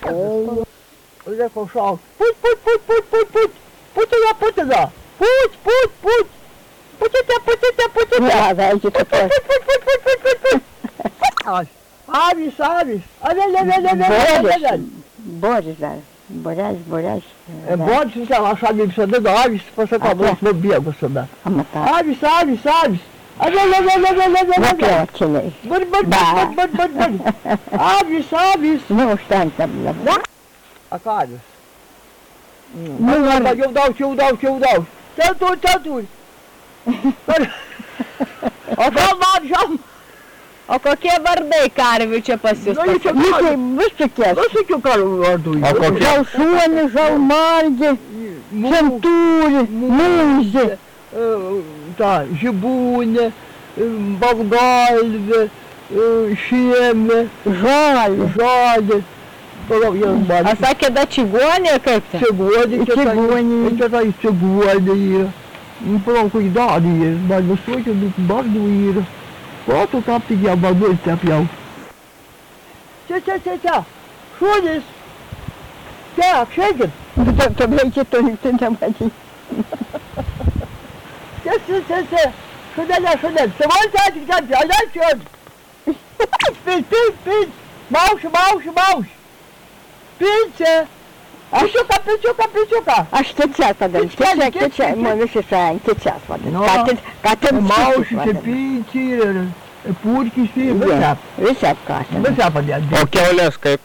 Olha com o sol. Put. Puta. Put. Ja, weet je het wel. Aves. Olha. Борясь. É bom se você achar que você dando aves, você acabou de beber, você dá. А мотать. Aves. Наплевательный. Aves. Ну, встань там. Aquários. Eu dou. Tanto. Жал. А какие барды карвича пасешь? Высокие. Que eu quero orduir. Жал Сони, жал Мальги, Центури, Музи. Tá, Gibunha, Balgalve, Cheme, Жаль. А всякие да чигони как-то? Сегодня что-то и сегодня. Não foram cuidado, mas não sou que eu não gosto do ir. Quanto tá pedindo a bagulho de tapião? Tchau. Шудис. Так, шегет. Таблетки то никто не обходит. Шудя. Самой садик там, а дальше он. Пить. Мауш. Пить. Пичука. А что сейчас подам? Течай, мой вишишайн, сейчас подам. Катым Мауш, пить, пурки, висят. Висят катым. Висят подят. Окей, Олеска.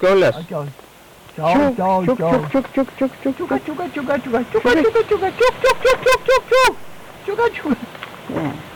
Чук. Чука.